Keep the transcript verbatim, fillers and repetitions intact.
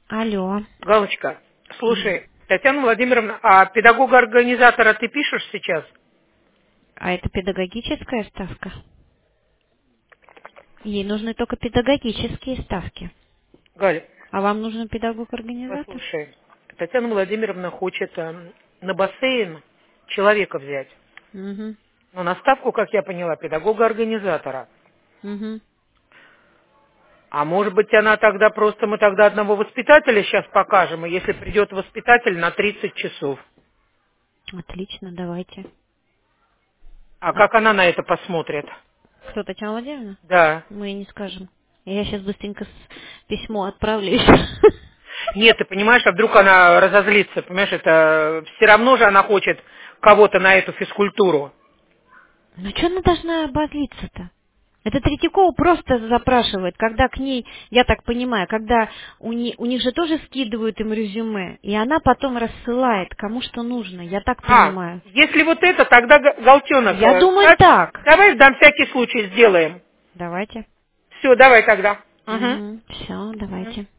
Алло. Галочка, слушай, Татьяна Владимировна, а педагога-организатора ты пишешь сейчас? А это педагогическая ставка? Ей нужны только педагогические ставки. Галя, А вам нужен педагог-организатор? послушай, Татьяна Владимировна хочет э, на бассейн человека взять. Угу. Но на ставку, как я поняла, педагога-организатора. Угу. А может быть, она тогда просто, мы тогда одного воспитателя сейчас покажем, и если придет воспитатель на тридцать часов. Отлично, давайте. А А как она на это посмотрит? кто, Татьяна Владимировна? Да. Мы ей не скажем. Я сейчас быстренько с- письмо отправлю еще. Нет, ты понимаешь, а вдруг она разозлится, понимаешь, это все равно же она хочет кого-то на эту физкультуру. Ну что она должна обозлиться-то? Это Третьякова просто запрашивает, когда к ней, я так понимаю, когда у, не- у них же тоже скидывают им резюме, и она потом рассылает, кому что нужно, я так А, понимаю. если вот это, тогда Г- Галтенок, Я э, думаю так, так. давай на всякий случай сделаем. Давайте. Все, давай тогда. Угу. Угу. Все, давайте.